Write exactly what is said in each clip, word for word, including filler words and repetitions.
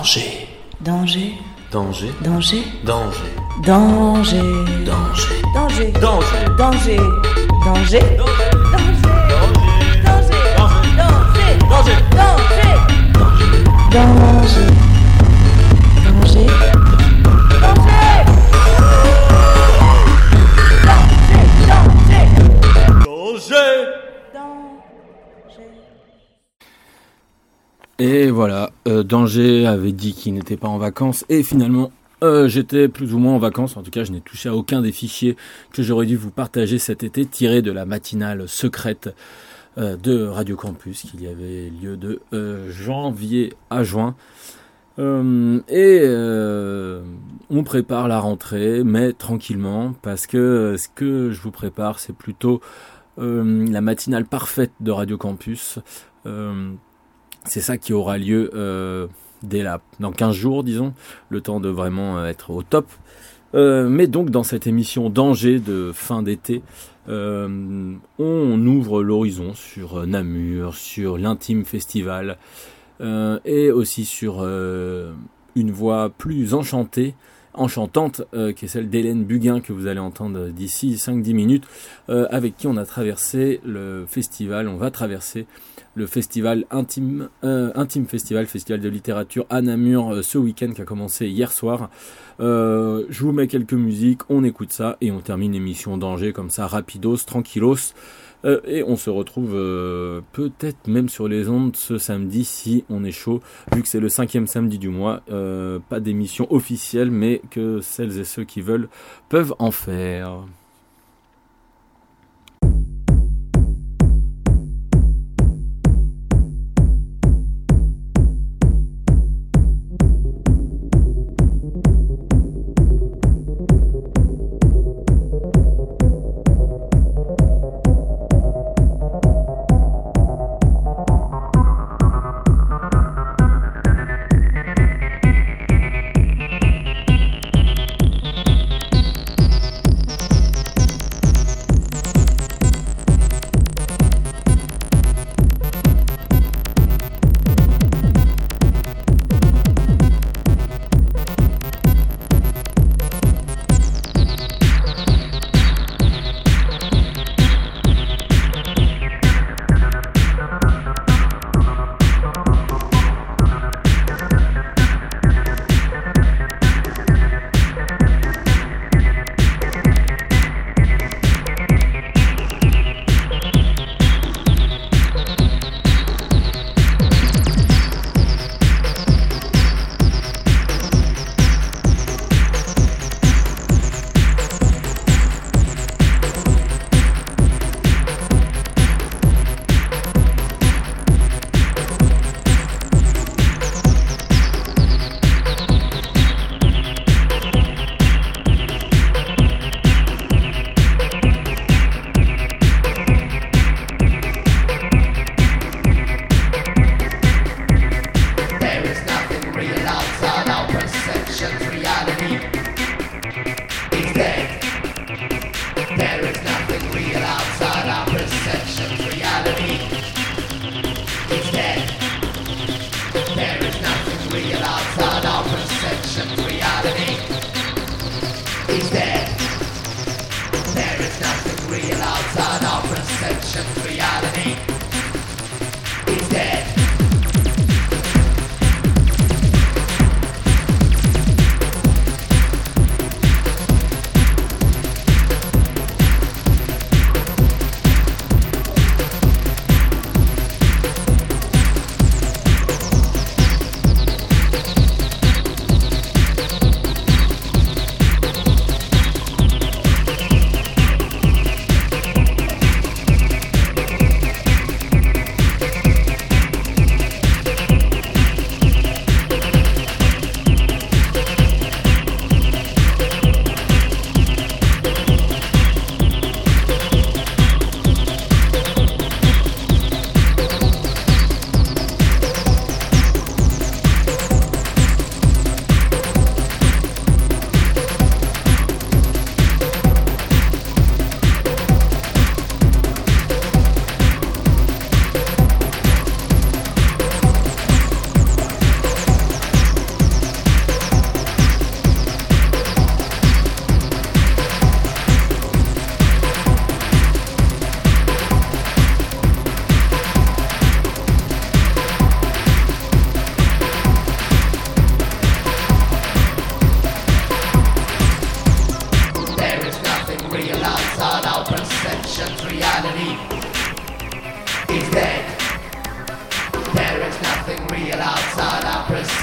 Danger. Danger. Danger. Danger. Danger. Danger. Danger. Danger. Danger. Danger. Danger. Danger. Danger. Danger. Danger. Danger. Danger. Et voilà, euh, Danger avait dit qu'il n'était pas en vacances et finalement euh, j'étais plus ou moins en vacances. En tout cas, je n'ai touché à aucun des fichiers que j'aurais dû vous partager cet été, tirés de la matinale secrète euh, de Radio Campus qui avait lieu de euh, janvier à juin. Euh, et euh, on prépare la rentrée, mais tranquillement, parce que ce que je vous prépare, c'est plutôt euh, la matinale parfaite de Radio Campus. Euh, C'est ça qui aura lieu euh, dès là, dans quinze jours, disons, le temps de vraiment être au top. Euh, mais donc, dans cette émission Danger de fin d'été, euh, on ouvre l'horizon sur Namur, sur l'Intime Festival, euh, et aussi sur euh, une voix plus enchantée, enchantante, euh, qui est celle d'Hélène Buguin, que vous allez entendre d'ici cinq à dix minutes, euh, avec qui on a traversé le festival, on va traverser le festival Intime, euh, Intime Festival, festival de littérature à Namur, euh, ce week-end qui a commencé hier soir. Euh, je vous mets quelques musiques, on écoute ça et on termine l'émission Danger comme ça, rapidos, tranquillos. Euh, et on se retrouve euh, peut-être même sur les ondes ce samedi si on est chaud, vu que c'est le cinquième samedi du mois. Euh, pas d'émission officielle, mais que celles et ceux qui veulent peuvent en faire.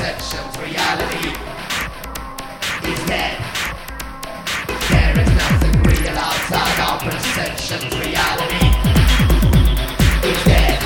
perceptions, reality is dead. There is nothing real outside our perceptions, reality is dead.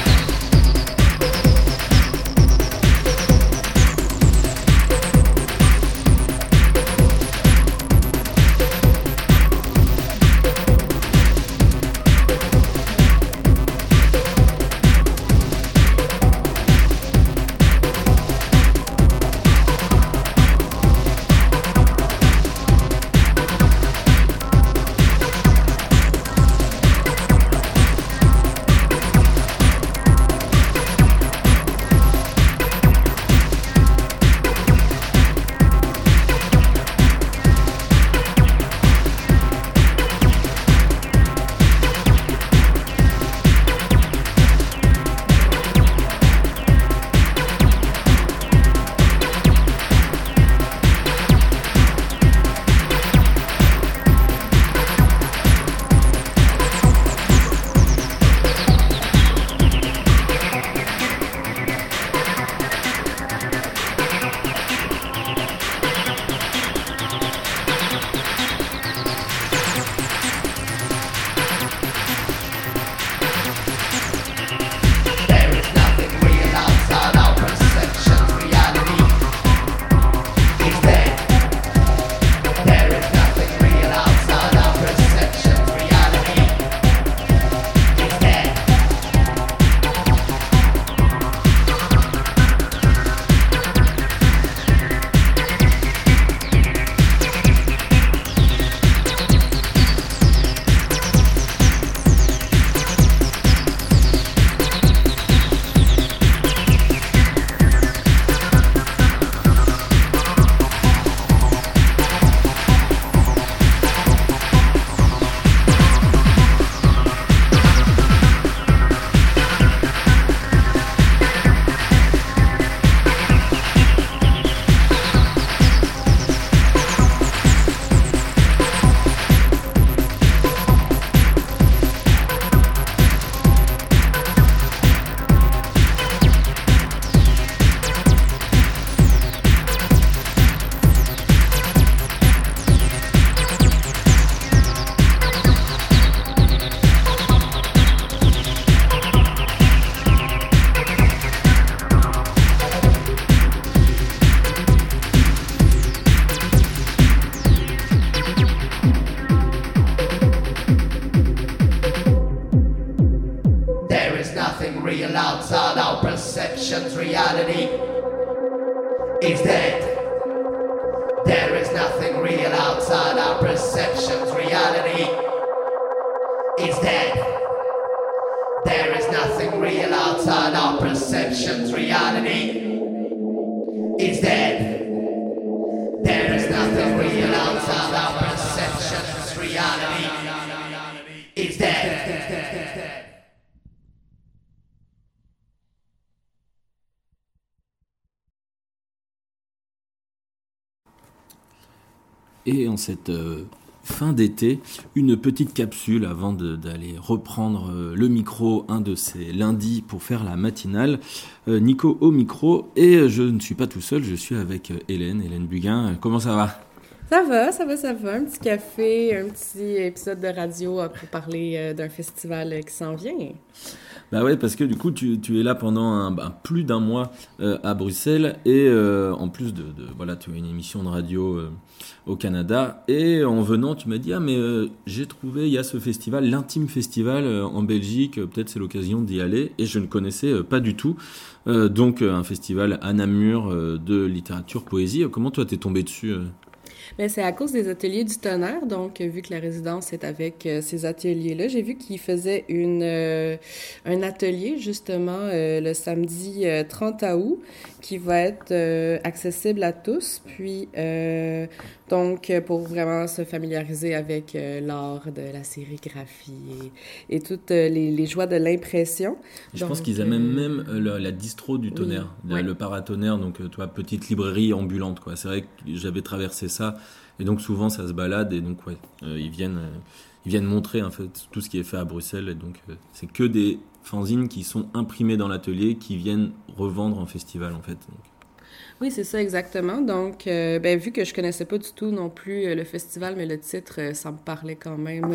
Real outside our perceptions, reality is dead. There is nothing real outside our perceptions, reality is dead. There is nothing real outside our perceptions, reality is dead. There is nothing real outside our perceptions, reality is dead. Et en cette euh, fin d'été, une petite capsule avant de, d'aller reprendre euh, le micro un de ces lundis pour faire la matinale. Euh, Nico au micro, et je ne suis pas tout seul, je suis avec euh, Hélène, Hélène Buguin. Comment ça va ? Ça va, ça va, ça va. Un petit café, un petit épisode de radio pour parler euh, d'un festival qui s'en vient. Bah ouais, parce que du coup, tu, tu es là pendant un, un, plus d'un mois euh, à Bruxelles, et euh, en plus de, de, voilà, tu as une émission de radio euh, au Canada, et en venant, tu m'as dit, ah mais euh, j'ai trouvé, il y a ce festival, l'Intime Festival euh, en Belgique, euh, peut-être c'est l'occasion d'y aller, et je ne connaissais euh, pas du tout, euh, donc euh, un festival à Namur euh, de littérature, poésie. Comment toi t'es tombé dessus euh Bien, c'est à cause des ateliers du tonnerre, donc vu que la résidence est avec euh, ces ateliers-là, j'ai vu qu'ils faisaient une, euh, un atelier justement euh, le samedi euh, trente août qui va être euh, accessible à tous, puis euh, donc pour vraiment se familiariser avec euh, l'art de la sérigraphie et, et toutes euh, les, les joies de l'impression. Je donc, pense qu'ils amènent euh, même euh, la, la distro du tonnerre, oui, le, ouais. le paratonnerre, donc toi, petite librairie ambulante, quoi. C'est vrai que j'avais traversé ça. Et donc souvent ça se balade et donc ouais, euh, ils viennent, euh, ils viennent montrer en fait tout ce qui est fait à Bruxelles et donc euh, c'est que des fanzines qui sont imprimés dans l'atelier qui viennent revendre en festival en fait. Donc. Oui, c'est ça exactement. Donc, euh, ben, vu que je connaissais pas du tout non plus euh, le festival, mais le titre, euh, ça me parlait quand même.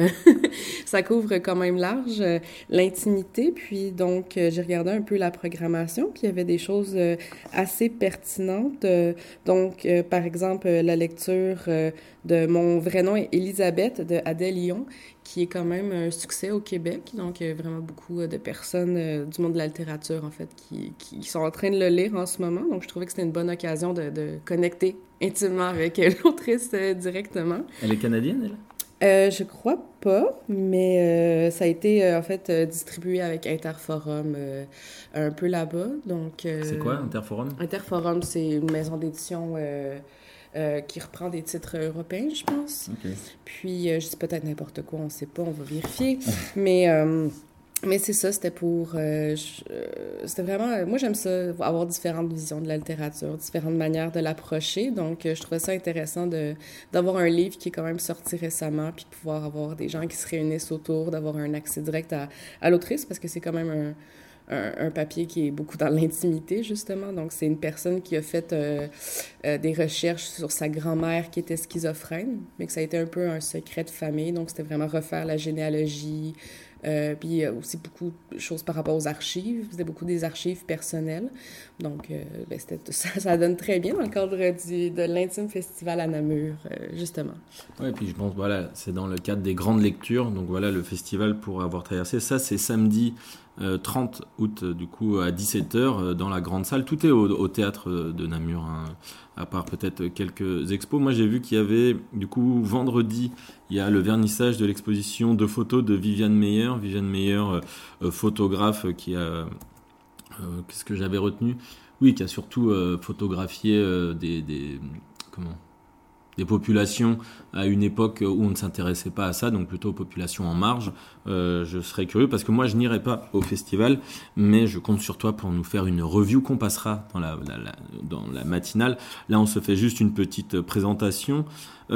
Ça couvre quand même large euh, l'intimité. Puis, donc, euh, j'ai regardé un peu la programmation, puis il y avait des choses euh, assez pertinentes. Euh, donc, euh, par exemple, euh, la lecture euh, de Mon vrai nom est Elisabeth de Adèle Lyon, qui est quand même un succès au Québec. Donc, il y a vraiment beaucoup euh, de personnes euh, du monde de la littérature, en fait, qui, qui sont en train de le lire en ce moment. Donc, je trouvais que c'était une bonne occasion de, de connecter intimement avec euh, l'autrice euh, directement. Elle est canadienne, elle? Euh, je crois pas, mais euh, ça a été, euh, en fait, euh, distribué avec Interforum euh, un peu là-bas. Donc, euh, C'est quoi, Interforum? Interforum, c'est une maison d'édition... Euh, Euh, qui reprend des titres européens, je pense. Okay. Puis, euh, je dis peut-être n'importe quoi, on ne sait pas, on va vérifier. mais euh, mais c'est ça, c'était pour... Euh, je, euh, c'était vraiment... Euh, moi, j'aime ça, avoir différentes visions de la littérature, différentes manières de l'approcher. Donc, euh, je trouvais ça intéressant de, d'avoir un livre qui est quand même sorti récemment, puis de pouvoir avoir des gens qui se réunissent autour, d'avoir un accès direct à, à l'autrice, parce que c'est quand même un... Un, un papier qui est beaucoup dans l'intimité, justement. Donc, c'est une personne qui a fait euh, euh, des recherches sur sa grand-mère qui était schizophrène, mais que ça a été un peu un secret de famille. Donc, c'était vraiment refaire la généalogie. Euh, puis, il y a aussi beaucoup de choses par rapport aux archives. C'était beaucoup des archives personnelles. Donc, euh, ben, c'était, ça, ça donne très bien dans le cadre du, de l'Intime Festival à Namur, euh, justement. Oui, puis je pense, voilà, c'est dans le cadre des grandes lectures. Donc, voilà, le festival pour avoir traversé. Ça, c'est samedi euh, trente août, du coup, à dix-sept heures, euh, dans la grande salle. Tout est au, au théâtre de Namur, hein, à part peut-être quelques expos. Moi, j'ai vu qu'il y avait, du coup, vendredi, il y a le vernissage de l'exposition de photos de Viviane Meyer. Viviane Meyer, euh, euh, photographe, qui a... Euh, qu'est-ce que j'avais retenu ? Oui, qui a surtout euh, photographié euh, des, des... Comment ? Des populations à une époque où on ne s'intéressait pas à ça, donc plutôt aux populations en marge. Euh, je serais curieux parce que moi je n'irai pas au festival, mais je compte sur toi pour nous faire une review qu'on passera dans la, la, la, dans la matinale. Là on se fait juste une petite présentation.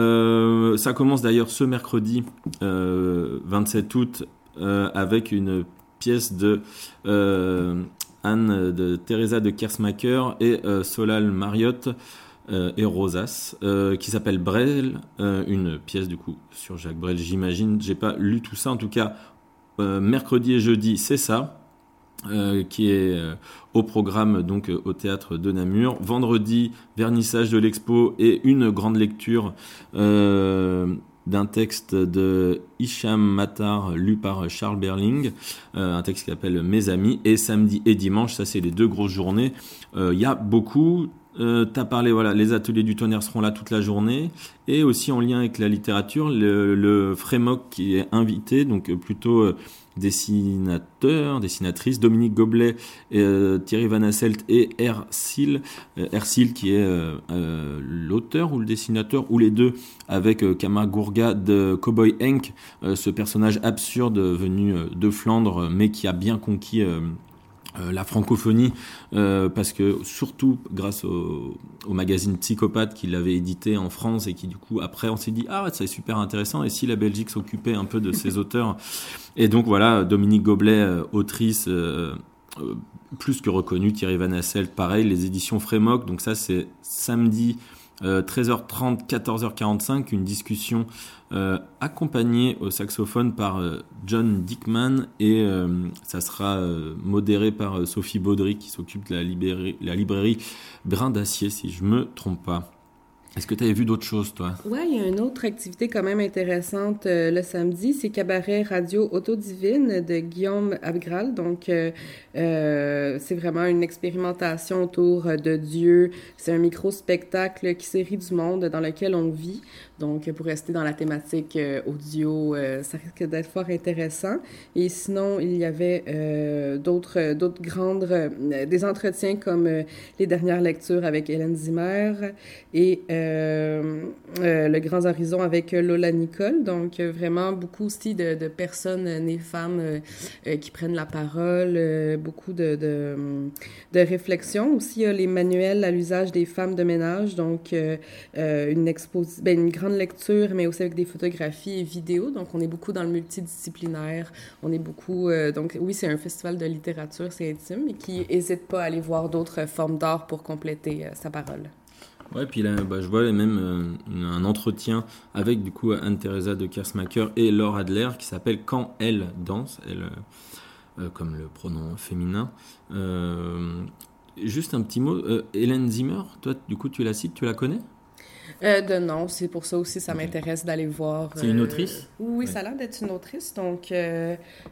Euh, ça commence d'ailleurs ce mercredi euh, vingt-sept août euh, avec une pièce de euh, Anne de Teresa de Kersmacher et euh, Solal Mariotte Euh, et Rosas, euh, qui s'appelle Brel, euh, une pièce du coup sur Jacques Brel, j'imagine. J'ai pas lu tout ça, en tout cas, euh, mercredi et jeudi, c'est ça, euh, qui est euh, au programme donc euh, au théâtre de Namur. Vendredi, vernissage de l'expo et une grande lecture euh, d'un texte de Hicham Matar lu par Charles Berling, euh, un texte qui s'appelle Mes amis. Et samedi et dimanche, ça c'est les deux grosses journées. Il euh, y a beaucoup. Euh, tu as parlé, voilà, les ateliers du tonnerre seront là toute la journée, et aussi en lien avec la littérature, le, le Frémoc qui est invité, donc plutôt euh, dessinateurs, dessinatrices, Dominique Goblet, et, euh, Thierry Van Asselt et Ercile, euh, Ercile qui est euh, euh, l'auteur ou le dessinateur, ou les deux, avec euh, Kamagourga de Cowboy Hank, euh, ce personnage absurde venu euh, de Flandre, mais qui a bien conquis... Euh, Euh, la francophonie, euh, parce que surtout grâce au, au magazine Psychopathe qui l'avait édité en France et qui du coup après on s'est dit ah c'est super intéressant et si la Belgique s'occupait un peu de ses auteurs. Et donc voilà, Dominique Goblet, euh, autrice euh, euh, plus que reconnue, Thierry Van Asselt pareil, les éditions Frémoc, donc ça c'est samedi Euh, treize heures trente, quatorze heures quarante-cinq, une discussion euh, accompagnée au saxophone par euh, John Dickman et euh, ça sera euh, modéré par euh, Sophie Baudry qui s'occupe de la librairie, la librairie Brin d'Acier si je me trompe pas. Est-ce que tu avais vu d'autres choses, toi? Oui, il y a une autre activité quand même intéressante euh, le samedi, c'est Cabaret Radio Autodivine de Guillaume Abgral. Donc, euh, euh, c'est vraiment une expérimentation autour de Dieu. C'est un micro-spectacle qui série du monde dans lequel on vit. Donc, pour rester dans la thématique euh, audio, euh, ça risque d'être fort intéressant. Et sinon, il y avait euh, d'autres, d'autres grandes... Euh, des entretiens comme euh, les dernières lectures avec Hélène Zimmer et... Euh, euh, euh, Le Grand Horizon avec Lola Nicole. Donc, euh, vraiment beaucoup aussi de, de personnes nées femmes euh, euh, qui prennent la parole, euh, beaucoup de, de, de réflexions. Aussi, il y a les manuels à l'usage des femmes de ménage. Donc, euh, euh, une, exposi- ben, une grande lecture, mais aussi avec des photographies et vidéos. Donc, on est beaucoup dans le multidisciplinaire. On est beaucoup... Euh, donc, oui, c'est un festival de littérature, c'est intime, mais qui n'hésite pas à aller voir d'autres formes d'art pour compléter euh, sa parole. Ouais, puis là, bah, je vois même euh, un entretien avec du coup Anne-Theresa de Kersmacher et Laure Adler qui s'appelle Quand elle danse, elle, euh, comme le pronom féminin. Euh, juste un petit mot, euh, Hélène Zimmer, toi du coup tu la cites, tu la connais ? Euh, de non, c'est pour ça aussi ça m'intéresse d'aller voir. C'est une euh, autrice? Oui, Ouais. ça a l'air d'être une autrice. Donc, euh,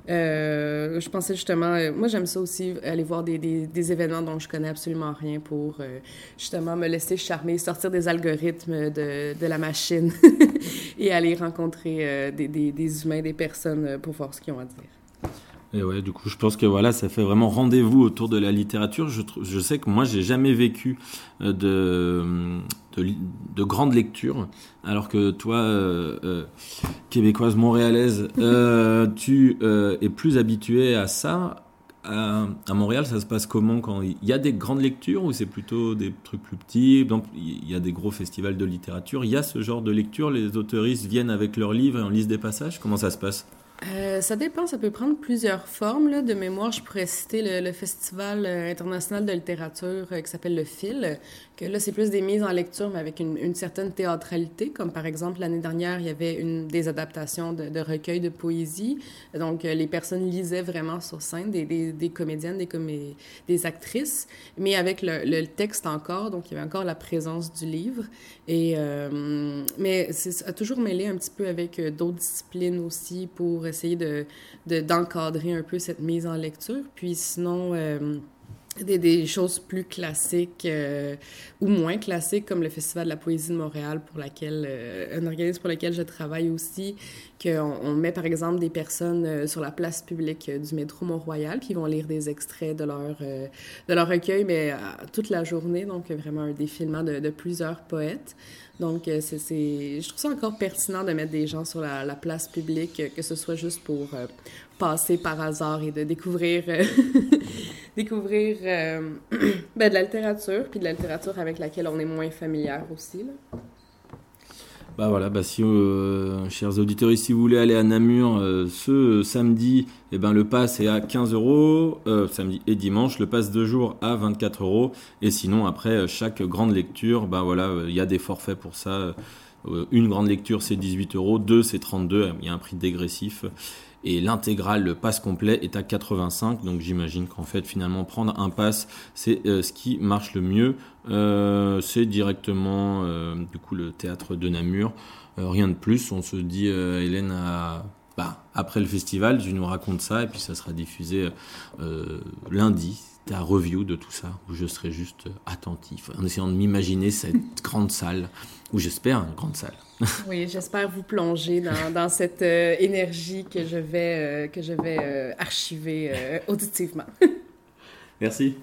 euh, je pensais justement... euh, moi, j'aime ça aussi, aller voir des, des, des événements dont je connais absolument rien pour euh, justement me laisser charmer, sortir des algorithmes de, de la machine et aller rencontrer euh, des, des, des humains, des personnes euh, pour voir ce qu'ils ont à dire. Et ouais, du coup, je pense que voilà, ça fait vraiment rendez-vous autour de la littérature. Je, tr- je sais que moi, j'ai jamais vécu euh, de, de, li- de grandes lectures, alors que toi, euh, euh, québécoise montréalaise, euh, tu euh, es plus habituée à ça. À, à Montréal, ça se passe comment quand il y a des grandes lectures ou c'est plutôt des trucs plus petits? Donc, il y a des gros festivals de littérature. Il y a ce genre de lecture. Les auteuristes viennent avec leurs livres et en lisent des passages. Comment ça se passe? Euh, ça dépend, ça peut prendre plusieurs formes. Là. De mémoire, je pourrais citer le, le Festival international de littérature euh, qui s'appelle le F I L, que là, c'est plus des mises en lecture, mais avec une, une certaine théâtralité, comme par exemple, l'année dernière, il y avait une, des adaptations de, de recueils de poésie. Donc, euh, les personnes lisaient vraiment sur scène, des, des, des comédiennes, des, comé- des actrices, mais avec le, le texte encore, donc il y avait encore la présence du livre. Et, euh, mais c'est, ça a toujours mêlé un petit peu avec euh, d'autres disciplines aussi pour essayer de, de, d'encadrer un peu cette mise en lecture. Puis sinon, euh, des, des choses plus classiques euh, ou moins classiques, comme le Festival de la poésie de Montréal, pour laquelle, euh, un organisme pour lequel je travaille aussi, qu'on on met par exemple des personnes euh, sur la place publique euh, du métro Mont-Royal qui vont lire des extraits de leur, euh, de leur recueil, mais euh, toute la journée, donc vraiment un défilement de, de plusieurs poètes. Donc, euh, c'est, c'est, je trouve ça encore pertinent de mettre des gens sur la, la place publique, que ce soit juste pour euh, passer par hasard et de découvrir, euh, découvrir euh, ben, de la littérature, puis de la littérature avec laquelle on est moins familière aussi, là. Bah voilà, bah si, euh, chers auditeurs, si vous voulez aller à Namur euh, ce euh, samedi, eh ben, le pass est à quinze euros, euh, samedi et dimanche, le pass deux jours à vingt-quatre euros, et sinon après chaque grande lecture, bah voilà, il euh, y a des forfaits pour ça, euh, une grande lecture c'est dix-huit euros, deux c'est trente-deux, il y a un prix dégressif, et l'intégrale, le pass complet est à quatre-vingt-cinq, donc j'imagine qu'en fait finalement prendre un pass c'est euh, ce qui marche le mieux. Euh, c'est directement euh, du coup le théâtre de Namur, euh, rien de plus. On se dit euh, Hélène a, bah, après le festival tu nous racontes ça et puis ça sera diffusé euh, lundi, ta review de tout ça où je serai juste attentif en essayant de m'imaginer cette grande salle, ou j'espère une grande salle. Oui, j'espère vous plonger dans, dans cette euh, énergie que je vais, euh, que je vais euh, archiver euh, auditivement. Merci.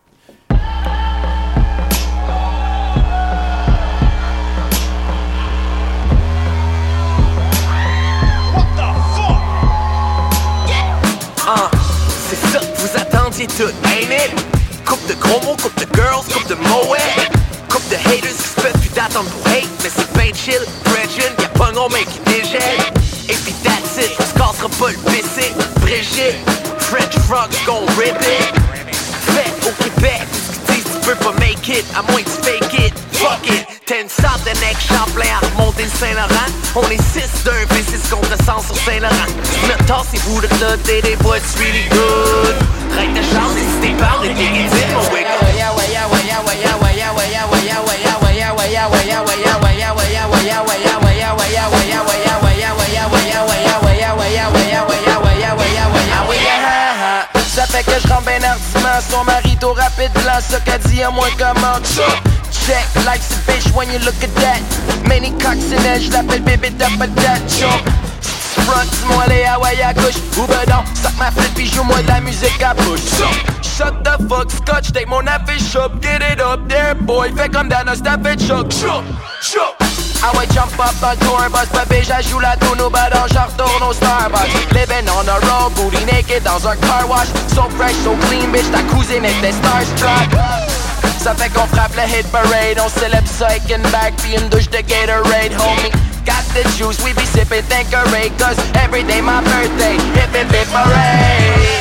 Uh, c'est ça que vous attendiez tout, ain't it? Coupe de gros mots, coupe de girls, coupe de moët. Coupe de haters qui se peuvent plus d'attendre pour hate. Mais c'est ben chill, Bridget, y'a pas non mec qui dégèle. Et puis that's it, on se cassera pas le P C. Brigitte, French frogs gon' rip it. Fait au Québec, ce qu'ils disent tu peux pas make it, à moins que tu fake it. Fuck it, t'as une sorte de neck Champlain à remonter le Saint-Laurent. On est six d'un V six contre cent sur Saint-Laurent. Me tassez-vous de là, t'es des boys really good. Règle de chance, et si t'es parle, t'es déguisé, mon wig. Ça fait que je rentre ben hardiment son marito rapide blanc, ça qu'a dit à moi comment ça. Check, life's a bitch when you look at that. Many cocks in elle, je l'appelle bébé d'apatat. Front, dis-moi les Hawaii à gauche ou bedon. Sac ma flip pis joue-moi de la musique à bouche. shut the fuck, scotch tape mon affiche up. Get it up there boy, fais comme dans un step et choc. Choc, choc. Ah ouais, jump up dans le tour bus, bébé, j'ajoute la toune au badon, j'en retourne au Starbucks. Living on the road, booty naked dans un car wash. So fresh, so clean, bitch, ta cousine était starstruck. Ça fait qu'on frappe le hit parade, on célèbre ça avec une bague pis une douche de Gatorade, homie. Got the juice, we be sippin' Tanqueray, cause every day my birthday, hip hip hip parade.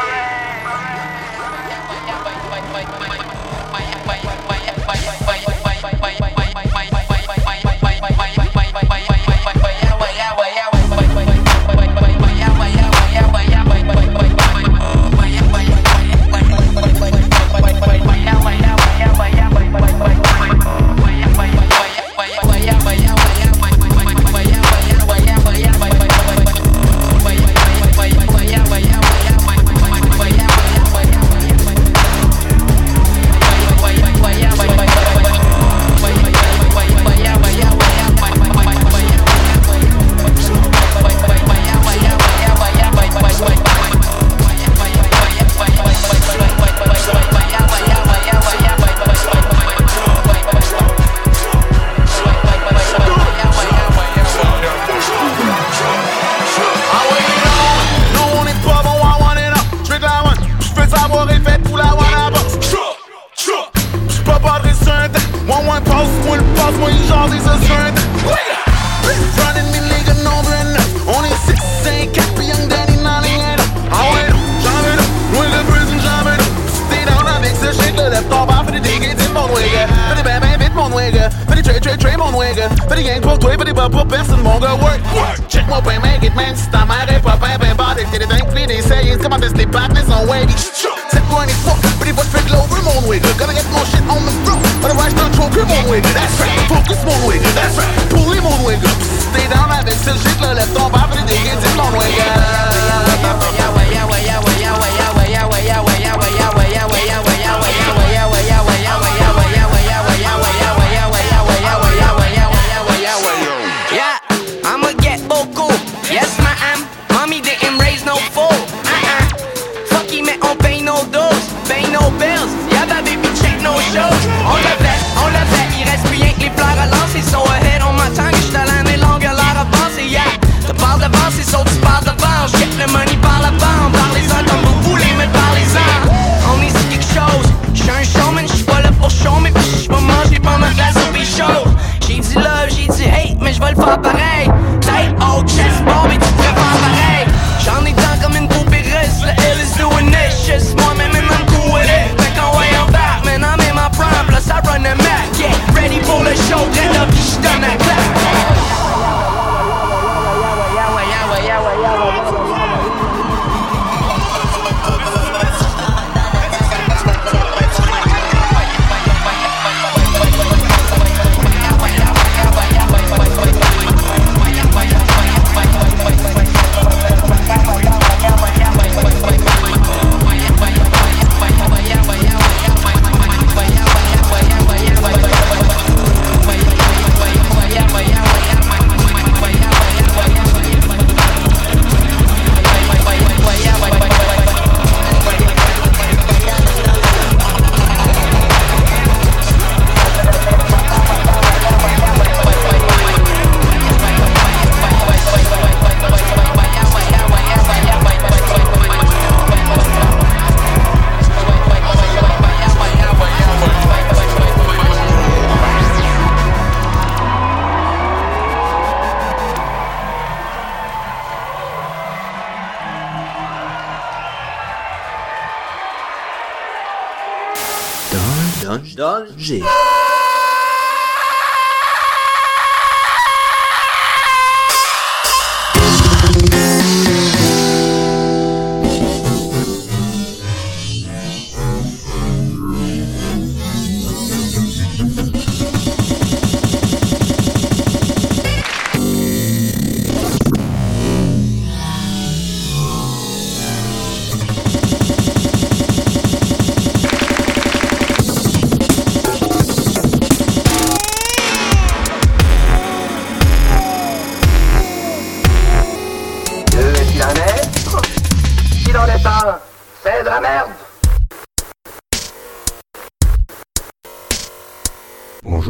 Danger.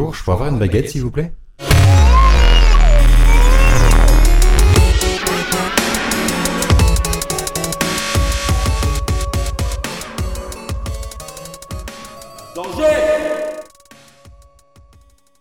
bonjour, je pourrais avoir une baguette s'il vous plaît? Danger!